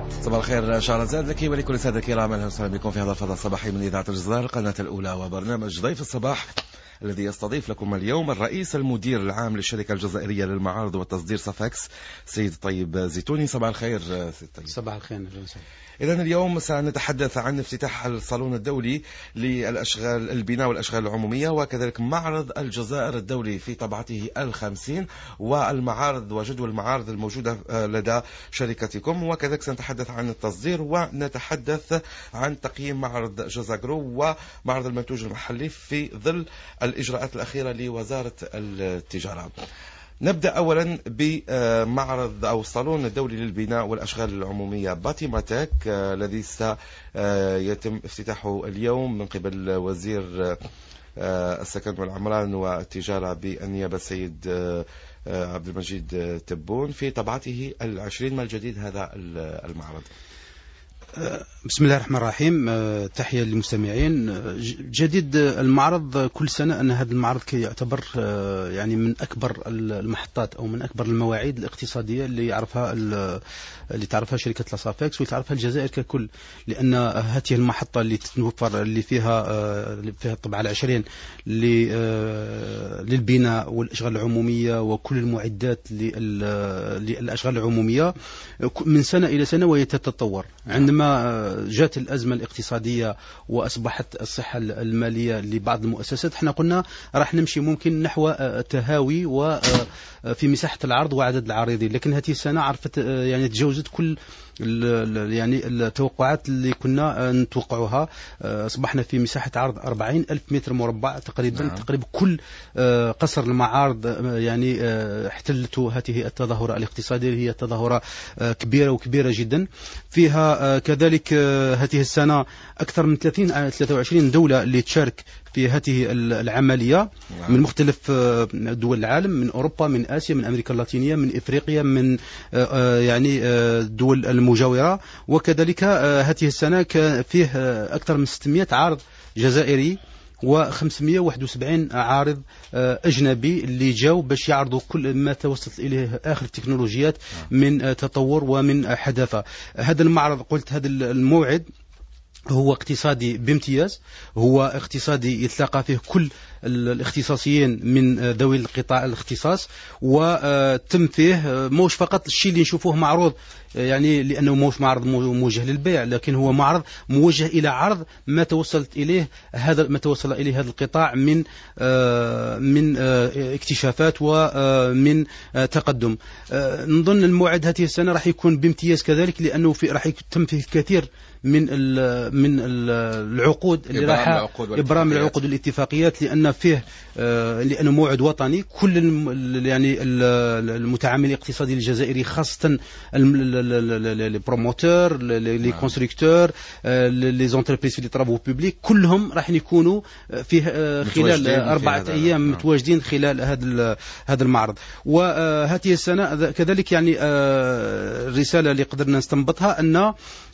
صباح الخير شهرزاد لك ولكل السادة الكرام، اهلا وسهلا بكم في هذا الفضاء الصباحي من اذاعه الجزائر القناه الاولى وبرنامج ضيف الصباح الذي يستضيف لكم اليوم الرئيس المدير العام للشركه الجزائريه للمعارض والتصدير صافاكس سيد طيب زيتوني. صباح الخير سيد طيب. صباح الخير. إذن اليوم سنتحدث عن افتتاح الصالون الدولي للأشغال البناء والأشغال العمومية، وكذلك معرض الجزائر الدولي في طبعته 50 والمعارض وجدول المعارض الموجودة لدى شركتكم، وكذلك سنتحدث عن التصدير ونتحدث عن تقييم معرض جزاغرو ومعرض المنتوج المحلي في ظل الإجراءات الأخيرة لوزارة التجارة. نبدأ أولا بمعرض أو الصالون الدولي للبناء والأشغال العمومية باتيماتيك الذي سيتم افتتاحه اليوم من قبل وزير السكن والعمران والتجارة بالنيابة السيد عبد المجيد تبون في طبعته 20. ما الجديد هذا المعرض؟ بسم الله الرحمن الرحيم. تحية للمستمعين. جديد المعرض كل سنة أن هذا المعرض يعتبر يعني من أكبر المحطات أو من أكبر المواعيد الاقتصادية اللي تعرفها شركة لاسافيكس وتعرفها الجزائر ككل، لأن هذه المحطة اللي تتوفر اللي فيها الطبعة 20 للبناء والأشغال العمومية وكل المعدات للأشغال العمومية من سنة إلى سنة وهي تتطور. عندما جاءت الأزمة الاقتصادية وأصبحت الصحة المالية لبعض المؤسسات، احنا قلنا راح نمشي ممكن نحو تهاوي وفي مساحة العرض وعدد العارضين، لكن هذه السنة عرفت يعني تجاوزت كل يعني التوقعات اللي كنا نتوقعها. أصبحنا في مساحة عرض 40,000 متر مربع تقريبا. تقريبا كل قصر المعارض يعني احتلته هذه التظاهرة الاقتصادية، هي تظاهرة كبيرة وكبيرة جدا. فيها كذلك هذه السنة أكثر من 23 دولة اللي تشارك في هذه العملية من مختلف دول العالم، من أوروبا، من آسيا، من أمريكا اللاتينية، من إفريقيا، من يعني الدول المجاورة. وكذلك هذه السنة فيه أكثر من 600 عارض جزائري و571 عارض أجنبي اللي جاوا باش يعرضوا كل ما توصلت إليه آخر التكنولوجيات من تطور ومن حداثة. هذا المعرض قلت هذا الموعد هو اقتصادي بامتياز، هو اقتصادي يتلاقى فيه كل الاختصاصيين من ذوي القطاع الاختصاص، وتم فيه موش فقط الشيء اللي نشوفوه معروض يعني لأنه موش معرض موجه للبيع، لكن هو معرض موجه إلى عرض ما توصل إليه هذا القطاع من اكتشافات ومن تقدم. نظن الموعد هذه السنة راح يكون بامتياز كذلك، لأنه راح يتم فيه الكثير من العقود اللي راح إبرام العقود والاتفاقيات، لأنه موعد وطني. كل يعني المتعامل الاقتصادي الجزائري خاصة البروموتور، لي كونستركتور، لي زونتربريز في لي طرافو بوبليك، كلهم راح يكونوا فيه خلال 4 أيام متواجدين خلال هذا المعرض. وهذه السنة كذلك يعني الرسالة اللي قدرنا نستنبطها أن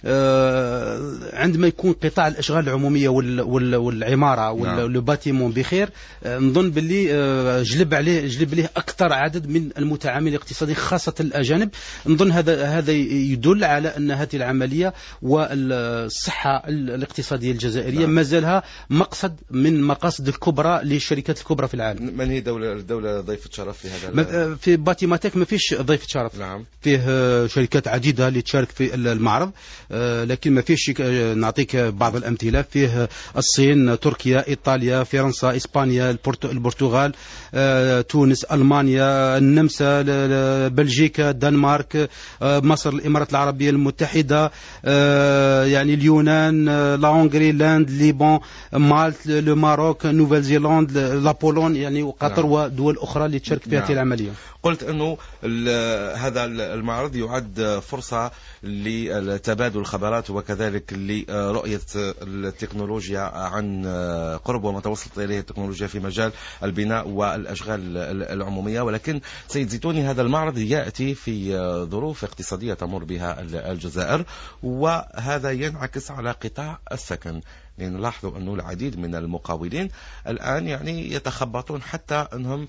عندما يكون قطاع الأشغال العمومية والعمارة والباتيمون بخير، نظن باللي جلب عليه أكثر عدد من المتعامل الاقتصادي خاصة الأجانب. نظن هذا يدل على أن هذه العملية والصحة الاقتصادية الجزائرية ما زالها مقصد من مقاصد الكبرى للشركات الكبرى في العالم. من هي الدولة ضيفة شرف في هذا؟ في باتيماتيك ما فيش ضيفة شرف. نعم. فيه شركات عديدة اللي تشارك في المعرض، لكن ما فيش. نعطيك بعض الأمثلة: فيه الصين، تركيا، إيطاليا، فرنسا، إسبانيا، البرتغال، تونس، ألمانيا، النمسا، بلجيكا، دنمارك، مصر، الإمارات العربية المتحدة، يعني اليونان، لا هنغري، ليبان، مالت، الماروك، نوفل زيلاند، لابولون، يعني وقطر ودول أخرى اللي تشارك في هذه العملية. قلت أنه هذا المعرض يعد فرصة لتبادل الخبرات وكذلك لرؤية التكنولوجيا عن قرب وما توصلت إليه التكنولوجيا في مجال البناء والأشغال العمومية. ولكن سيد زيتوني، هذا المعرض يأتي في ظروف اقتصادية تمر بها الجزائر، وهذا ينعكس على قطاع السكن. لأن نلاحظوا أنه العديد من المقاولين الآن يعني يتخبطون حتى أنهم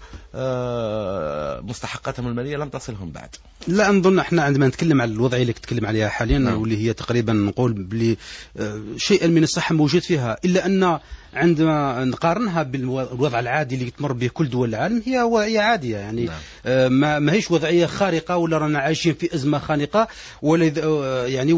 مستحقاتهم المالية لم تصلهم بعد. لا نظن احنا عندما نتكلم على الوضعية اللي تتكلم عليها حاليا واللي هي تقريبا نقول بلي شيء من الصحة موجود فيها، إلا أن عندما نقارنها بالوضع العادي اللي تمر به كل دول العالم هي وضعية عادية يعني. ما هيش وضعية خارقة ولا رانا عايشين في أزمة خانقة ولا يعني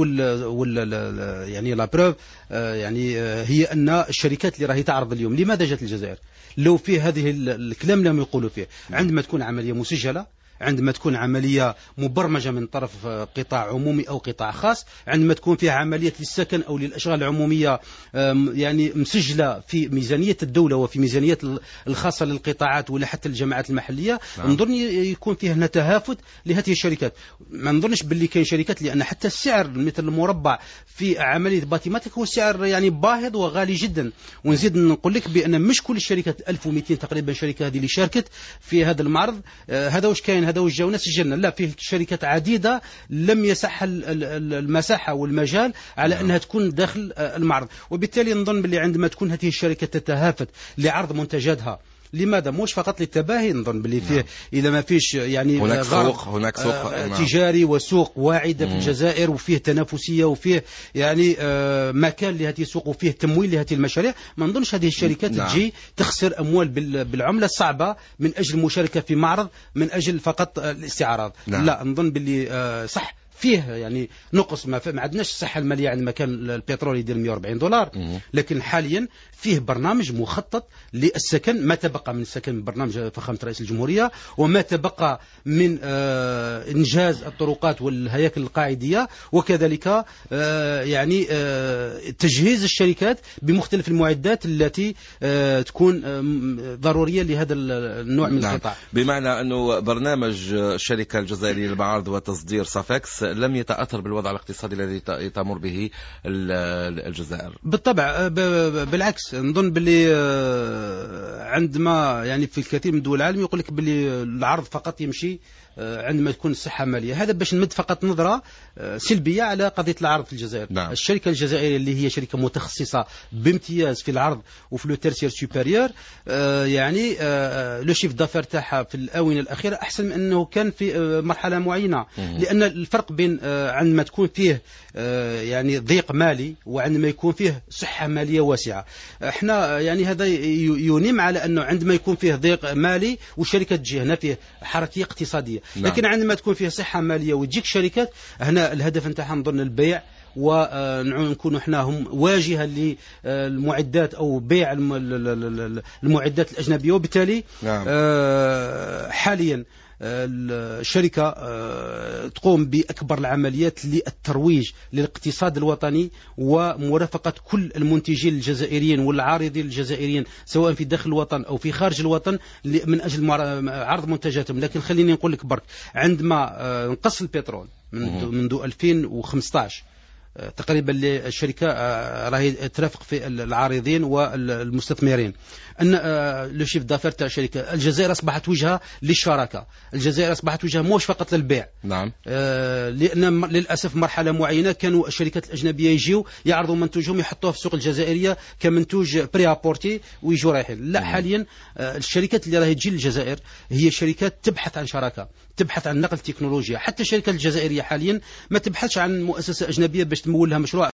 ولا يعني لا بروف يعني هي أن الشركات اللي راهي تعرض اليوم لماذا جات الجزائر لو في هذه الكلام لم يقولوا فيه. عندما تكون عملية مسجلة، عندما تكون عملية مبرمجة من طرف قطاع عمومي أو قطاع خاص، عندما تكون فيها عملية للسكن أو للأشغال العمومية يعني مسجلة في ميزانية الدولة وفي ميزانية الخاصة للقطاعات ولا حتى الجماعات المحلية، نظن يكون فيها هنا تهافت لهذه الشركات. ما نظنش باللي كاين شركات لأن حتى السعر مثل المربع في عملية باتيماتيك هو سعر يعني باهظ وغالي جدا. ونزيد نقول لك بأن مش كل الشركات 1200 تقريبا شركة هذه اللي شاركت في هذا المعرض هذا واش كاين هذا واش جاونا سجلنا، لا فيه شركات عديدة لم يسح المساحة والمجال على أنها تكون داخل المعرض. وبالتالي نظن باللي عندما تكون هذه الشركات تتهافت لعرض منتجاتها، لماذا مش فقط للتباهي، نظن باللي فيه إذا ما فيش يعني هناك سوق تجاري وسوق واعدة في الجزائر وفيه تنافسية وفيه يعني مكان لهذه السوق وفيه تمويل لهذه المشاريع، ما نظنش هذه الشركات تجي تخسر أموال بالعملة الصعبة من أجل المشاركة في معرض من أجل فقط الاستعراض. لا نظن باللي صح فيه يعني نقص، ما عندناش الصحة المالية عندما كان البترول يدير $140، لكن حاليا فيه برنامج مخطط للسكن، ما تبقى من السكن برنامج فخامة رئيس الجمهورية وما تبقى من إنجاز الطرقات والهياكل القاعدية، وكذلك يعني تجهيز الشركات بمختلف المعدات التي تكون ضرورية لهذا النوع من القطاع. بمعنى أنه برنامج الشركة الجزائرية للمعارض وتصدير صافكس لم يتأثر بالوضع الاقتصادي الذي تمر به الجزائر. بالطبع بالعكس، نظن باللي عندما يعني في الكثير من دول العالم يقول لك باللي العرض فقط يمشي عندما تكون الصحة مالية. هذا باش نمد فقط نظرة سلبية على قضية العرض في الجزائر. الشركة الجزائرية اللي هي شركة متخصصة بامتياز في العرض وفي لو تيرسير سوبيريور يعني لو شيف دافير تاعها في الآونة الأخيرة أحسن من أنه كان في مرحلة معينة، لأن الفرق بين عندما تكون فيه يعني ضيق مالي وعندما يكون فيه صحة مالية واسعة. احنا يعني هذا ينم على أنه عندما يكون فيه ضيق مالي والشركة تجي هنا فيه حركية اقتصادية، لكن عندما تكون فيها صحة مالية وتجيك شركات هنا الهدف نتاعها نظن البيع ونكون احنا هم واجهة للمعدات أو بيع المعدات الأجنبية. وبالتالي حاليا الشركة تقوم بأكبر العمليات للترويج للاقتصاد الوطني ومرافقة كل المنتجين الجزائريين والعارضين الجزائريين سواء في داخل الوطن أو في خارج الوطن من أجل عرض منتجاتهم. لكن خليني نقول لك برك، عندما نقص البترول منذ 2015 تقريبا الشركة راهي ترافق في العارضين والمستثمرين أن لو شيف دافير تاع الشركة الجزائر أصبحت وجهة للشراكة، الجزائر أصبحت وجهة مش فقط للبيع. لأن للأسف مرحلة معينة كانوا الشركات الأجنبية يجيو يعرضوا منتوجهم يحطوه في السوق الجزائرية كمنتوج بري أبورتي ويجوا رايحين. لا حاليا الشركات اللي راهي تجي للجزائر هي شركات تبحث عن شراكة، تبحث عن نقل تكنولوجيا. حتى الشركة الجزائرية حاليا ما تبحثش عن مؤسسة أجنبية باش تمول لها مشروع